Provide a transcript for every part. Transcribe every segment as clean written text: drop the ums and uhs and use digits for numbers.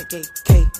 KKK.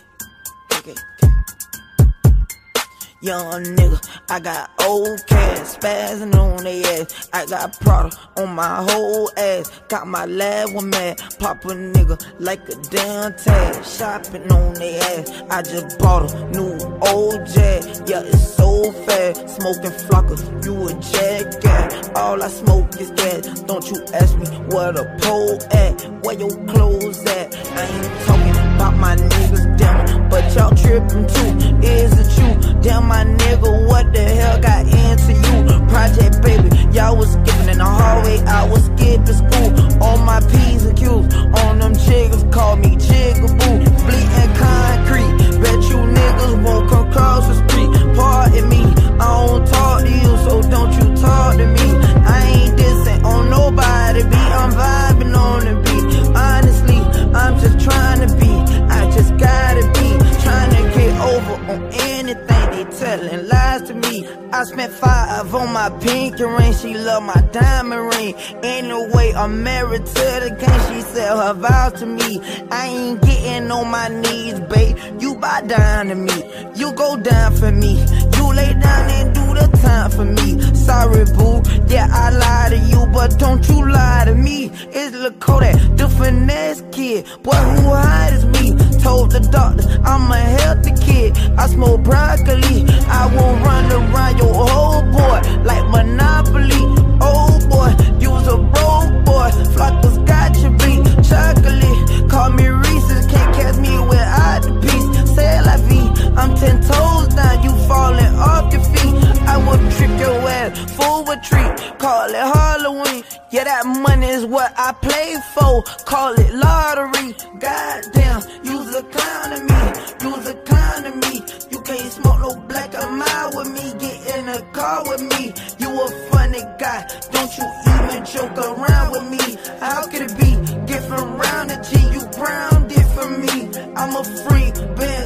Young nigga, I got old cash, spazzing on they ass. I got Prada on my whole ass. Got my lab one mad, pop a nigga like a damn tag. Shopping on they ass, I just bought a new old Jag. Yeah, it's so fast, smoking flocker, you a jackass. All I smoke is gas, don't you ask me where the pole at, where your clothes at. I ain't talking about my niggas, damn, but y'all tripping too, is it you? Damn my nigga, what the hell got into you? Project baby, y'all was skipping in the hallway, I was skipping school. On my P's and Q's, on them jiggers, call me Jigaboo. Bleeding concrete, bet you niggas won't come cross the street. Pardon me, I don't talk to you, so don't you talk to me. I ain't dissing on nobody beat, I'm vibing on the beat. Honestly, I'm just trying to be, I just gotta be, trying to get over on anything. They telling lies to me. I spent 5 on my pinky ring. She love my diamond ring. Anyway, I'm married to the game. She said her vows to me. I ain't getting on my knees, babe. You bow down to me. You go down for me. You lay down and do the time for me. Sorry, boo. Yeah, I lie to you, but don't you lie to me. It's Lil Kodak, the finesse kid. Boy, who hide is me? Told the doctor I'm a healthy kid. I smoke broccoli. I won't run around your whole boy like Monopoly. Oh boy, you's a broke boy. Flockers got you beat. Chocolate, call me Reese's. Can't catch me without the piece. C'est la vie. I'm 10 toes down. You falling off your feet. I will trick your ass. Full retreat. Call it Halloween. Yeah, that money is what I play for. Call it lottery. Goddamn, you's a clown to me. You's a clown to me. You can't smoke no black or mild with me. Get in a car with me. You a funny guy. Don't you even joke around with me. How could it be? Different round the G. You grounded for me. I'm a freak.